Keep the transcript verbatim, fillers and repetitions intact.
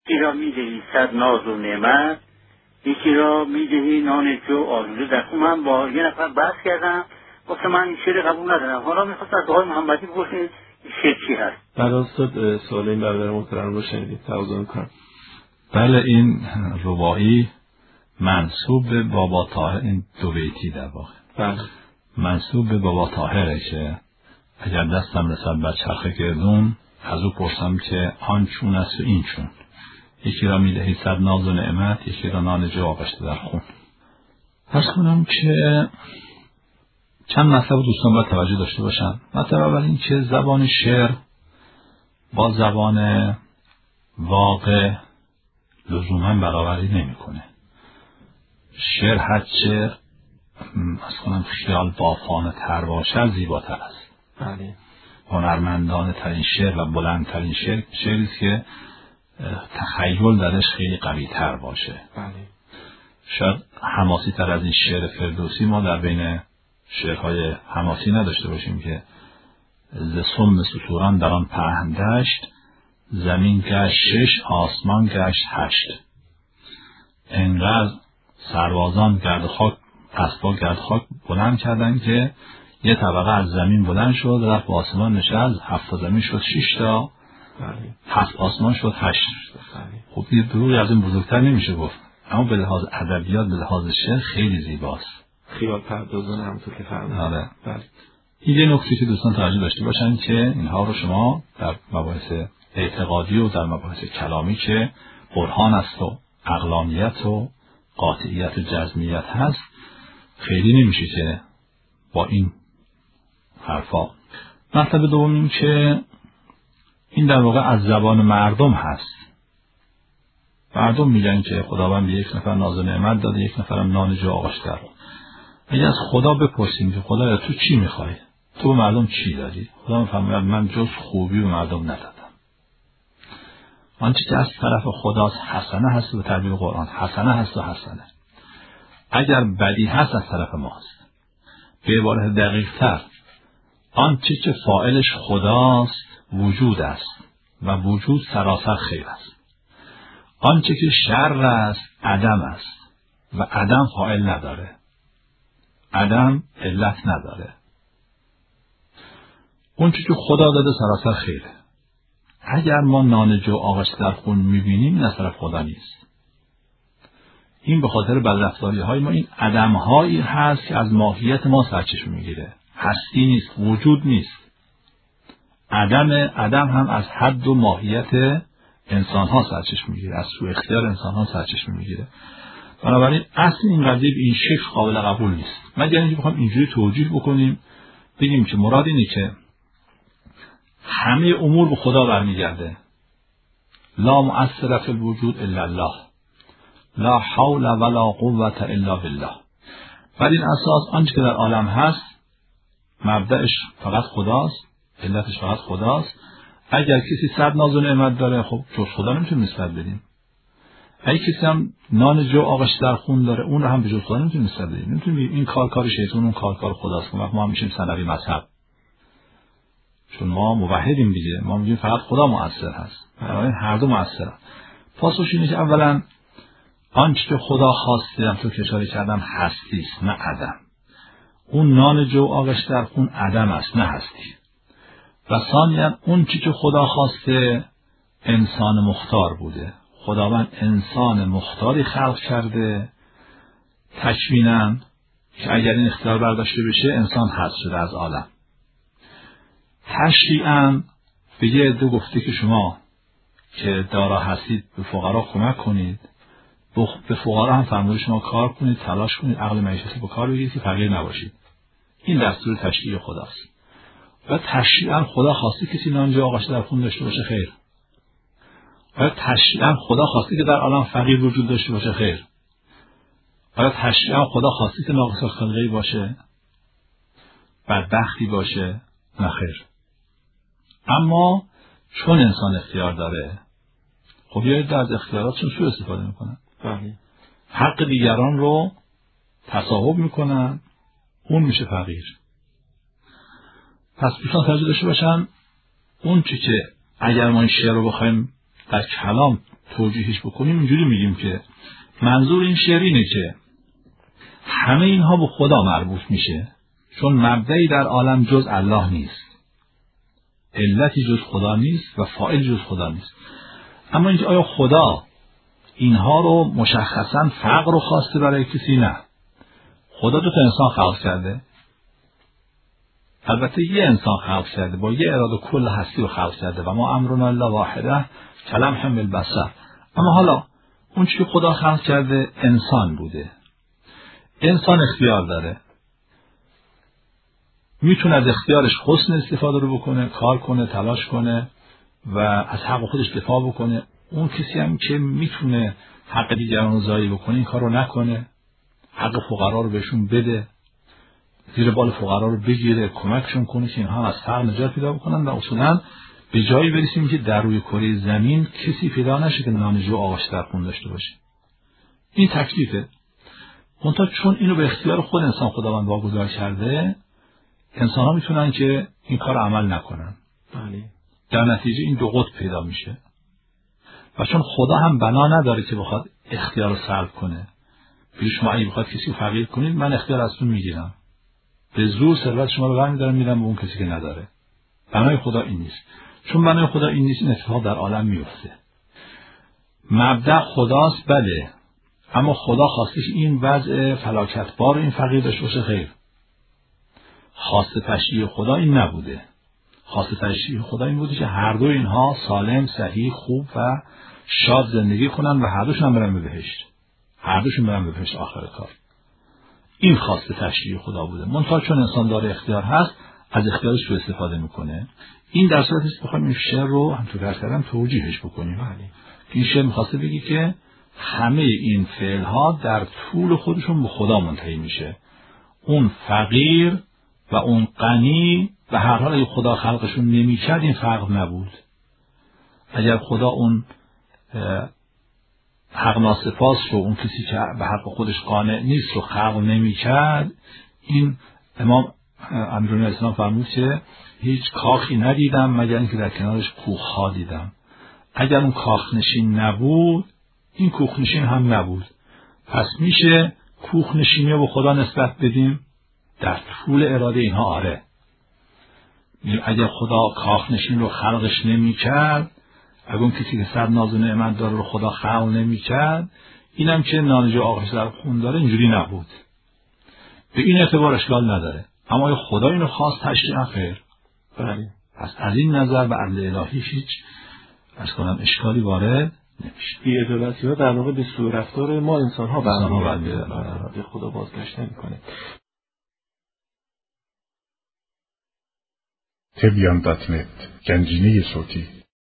یکی را میدهی صد ناز و نعمت، یکی را میدهی نان جو آلوده در خون. من با یه نفر بحث کردم، گفتم من این شعر قبول ندارم. حالا میخواست از آقای محمدی بپرسید این شعر چی هست. بله استاد، سوال این برادر محترم رو شنیدید، تقاضا میکنم. بله، این رباعی منسوب به بابا طاهر، این دو بیتی در واقع بله منسوب به بابا طاهره که اگر دستم رسد بر چرخ گردون، از او پرسم که آن چون است و این چون. یکی را میدهی صد ناز و نعمت، یکی را نان جو آغشته در خون. پس کنم که چند مطلب دوستان باید توجه داشته باشن. مطلب اول این که زبان شعر با زبان واقع لزوما برابری نمیکنه. شعر هرچه مثلا خیال بافانه تر باشه زیباتر است. بله. هنرمندانه ترین شعر و بلندترین شعر شعری است که تخیل درش خیلی قوی تر باشه. بله. شاید حماسی تر از این شعر فردوسی ما در بین شعرهای حماسی نداشته باشیم که ز سم ستوران در آن پهن دشت، زمین گشت شش آسمان گشت هشت. انقدر سربازان گرد خاک اسبا گرد خاک بلند کردن که یه طبقه از زمین بلند شد، رفت به آسمان نشست، هفت زمین شد شش تا، هفت آسمان شد هشت. خب یه دروغی از این بزرگتر نمیشه گفت، اما به لحاظ ادبیات به لحاظ شعر خیلی زیباست. خیال پردازان همونطور که فرمودید. آره. بله. این یه نکته که دوستان توجه داشته باشن که اینها رو شما در مباحث اعتقادی و در مباحث کلامی که برهان است و عقلانیت و قاطعیت و جزمیت هست خیلی نمیشه که با این حرفا. مطلب دوم این که این در واقع از زبان مردم هست. مردم میگن که خداوند به یک نفر ناز و نعمت داده، یک نفرم نان جو آغشته. اگه از خدا بپرسیم که خدا تو چی میخوای؟ تو به مردم چی دادی؟ خدا میفرماید من جز خوبی به مردم ندادم. آنچه که از طرف خداست حسنه هست و تعبیر قرآن حسنه هست و حسنه. اگر بدی هست از طرف ماست. به عبارت دقیق تر آنچه که فاعلش خداست وجود است و وجود سراسر خیر است. آنچه که شر است عدم است و عدم فاعل نداره، عدم علت نداره. اون چیزی که خدا داده سراسر خیره. اگر ما نان جو آغشته در خون میبینیم این از طرف خدا نیست. این به خاطر بدرفتاری های ما، این عدم هایی هست که از ماهیت ما سرچشمه میگیره. هستی نیست، وجود نیست. عدم عدم هم از حد و ماهیت انسان ها سرچشمه میگیره، از سوء اختیار انسان ها سرچشمه میگیره. بنابراین اصل این قضیه به این شکل قابل قبول نیست. مگر اینکه بخوام اینجوری توجیه بکنیم بگیم که مراد اینه که همه امور به خدا برمیگرده. لا مؤثر فی الوجود الا الله، لا حول ولا قوة الا بالله. بر این اساس آنچه که در عالم هست مبدأش فقط خداست، علتش فقط خداست. اگر کسی صد ناز و نعمت داره خب جز خدا نمیتونه نسبت بدیم. اگه کسی هم نان جو آغشته در خون داره اون رو هم به جز خدا نمیتونه نسبت بدیم. نمیتونیم این کار کار شیطان، اون کار کار خداست. ما هم میشیم ثانوی مذهب، چون ما موحدیم دیگه. ما میگیم فقط خدا مؤثر هست. بنابراین هر دو مؤثرن. پاسخش اینه که اولا آنچه که خدا خواسته هم تو که اشاره کردم هستی است نه عدم. اون نان جو آغشته در خون عدم است نه هستی. و ثانیا اون چیزی که خدا خواسته انسان مختار بوده. خداوند انسان مختاری خلق کرده تکویناً که اگر این اختیار برداشته بشه انسان حذف شده از عالم. تشریعاً به یه عده گفته که شما که دارا هستید به فقرا کمک کنید، به فقرا هم فرموده شما کار کنید، تلاش کنید، عقل معیشتی به کار بگیرید که فقیر نباشید. این دستور تشریع خداست. و تشریعاً خدا خواسته کسی نان جو آغشته در خون داشته باشه خیر. آیا تشریعاً خدا خواسته که در عالم فقیر وجود داشته باشه خیر؟ آیا تشریعاً خدا خواسته که ناقص الخلقه‌ای باشه، بدبختی باشه؟ نه خیر. اما چون انسان اختیار داره خب یه عده از اختیاراتشون سوء استفاده میکنن. بله. حق دیگران رو تصاحب میکنن، اون میشه فقیر. پس دوستان توجه داشته باشن اون چی که اگر ما این شعر رو بخوایم در کلام توجیهش بکنیم اینجوری میگیم که منظور این شعر اینه که همه اینها به خدا مربوط میشه، چون مبدئی در عالم جز الله نیست، علتی جز خدا نیست و فاعل جز خدا نیست. اما اینکه آیا خدا اینها رو مشخصا فقر رو خواسته برای کسی؟ نه. خدا دو تا انسان خلق کرده، البته یه انسان خلق کرده با یه اراده کل هستی رو خلق کرده و ما امرنا الا واحده کلمح بالبصر. اما حالا اون چی که خدا خلق کرده انسان بوده. انسان اختیار داره، میتونه از اختیارش حسن استفاده رو بکنه، کار کنه، تلاش کنه و از حق خودش دفاع بکنه. اون کسی هم که میتونه حق دیگران رو ضایع بکنه این کار رو نکنه، حق فقرا رو بهشون بده، زیر بال فقرا رو بگیره، کمکشون کنه که اینها از فقر نجات پیدا بکنن و اصولا به جایی برسیم که در روی کره زمین کسی پیدا نشه که نانجو آغاش در خون داشته باشه. این تکلیفه. منتها چون اینو به اختیار خود انسان خداوند واگذار کرده، انسان ها میتونن که این کار عمل نکنن. بله. در نتیجه این دو قطب پیدا میشه و چون خدا هم بنا نداره که بخواد اختیار رو سلب کنه، پیش شما اگه بخواد کسی رو فقیر کنید من اختیار ازتون میگیرم، به زور ثروت شما رو برمی‌دارم میدم به اون کسی که نداره. بنای خدا این نیست. چون بنای خدا این نیست این اتفاق در عالم میفته. مبدأ خداست بله، اما خدا خواستش این وضع فلاکتبار این فقیر داشته باشه؟ خیر. خواسته تشریع خدا این نبوده. خواسته تشریع خدا این بوده که هر دو اینها سالم، صحیح، خوب و شاد زندگی کنن و هر دوشون هم برن به بهشت. هر دوشون برن به بهشت آخر کار. این خواسته تشریع خدا بوده. منتها چون انسان داره اختیار هست، از اختیارش سوء استفاده میکنه. این در صورتی است بخوایم این شعر رو همونطور که کردم توجیهش بکنیم. این شعر می‌خواسته بگی که همه این فعل‌ها در طول خودشون به خدا منتهی میشه. اون فقیر و اون غنی و هر حال اگه خدا خلقشون نمی‌کرد این فرق نبود. اگر خدا اون حق ناسپاس رو، اون کسی که به حق خودش قانع نیست رو خلق نمی‌کرد، این امام امیرالمومنین علیه السلام فرمود که هیچ کاخی ندیدم مگر اینکه در کنارش کوخ‌ها دیدم. اگر اون کاخنشین نبود این کوخنشین هم نبود. پس میشه کوخنشینی رو به خدا نسبت بدیم؟ در طول اراده اینها آره. اگر خدا کاخنشین رو خلقش نمی کرد، اگر اون کسی که صد ناز و نعمت داره رو خدا خلق نمی کرد، اینم که نانجو آغاش در خون داره اینجوری نبود. به این اعتبار اشکال نداره. اما خدا اینو خواست تشریع خیر. بله. پس از این نظر به عدل الهی هیچ از کنم اشکالی وارد نمیشه. بی‌عدالتی ها در واقع به سوء رفتار ما انسان ها برمیگرده، به خدا بازگشت نمی‌کنه. تبیان دات نت گنجینه صوتی